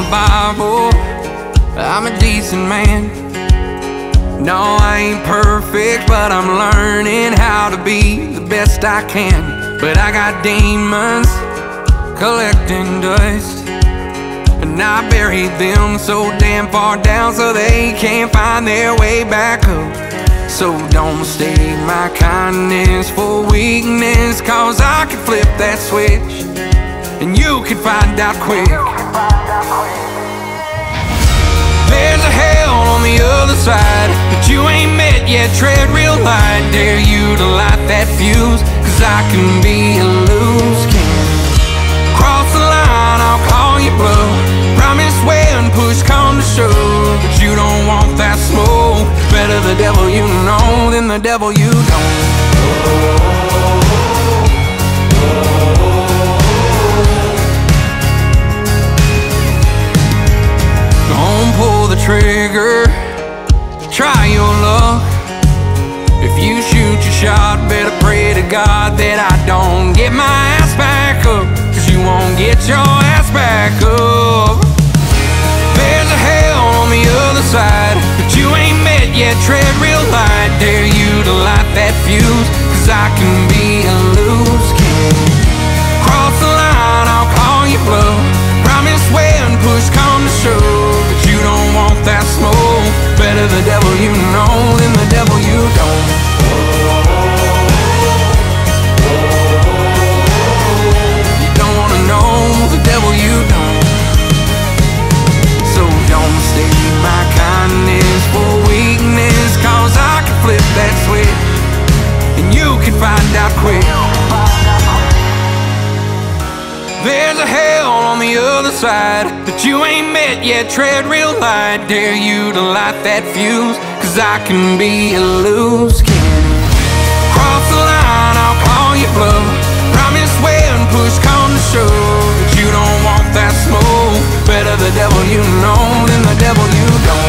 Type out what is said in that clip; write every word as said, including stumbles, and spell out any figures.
the Bible, I'm a decent man. No, I ain't perfect, but I'm learning how to be the best I can. But I got demons collecting dust, and I buried them so damn far down so they can't find their way back up. So don't mistake my kindness for weakness, cause I can flip that switch and you can find out quick. There's a hell on the other side that you ain't met yet. Tread real light, dare you to light that fuse, cause I can be a loose cannon. Cross the line, I'll call you bluff. Promise when push come to shove, but you don't want that smoke. Better the devil you know than the devil you don't. Don't pull the trigger, try your luck. If you shoot your shot, better pray to God that I don't get my ass back up, cause you won't get your ass back up. There's a hell on the other side that you ain't met yet. Tread real light, dare you to light that fuse, cause I can be a loose cannon. Cross the line, I'll call you bluff. Promise when push come to shove, but you don't want that smoke. Better the devil you know than the devil you don't. You don't wanna know the devil you don't. So don't mistake my kindness for weakness, cause I can flip that switch and you can find out quick. There's a hell on the other side that you ain't met yet. Tread real light, dare you to light that fuse, cause I can be a loose cannon. Cross the line, I'll call you bluff. Promise when push come to shove, but you don't want that smoke. Better the devil you know than the devil you don't.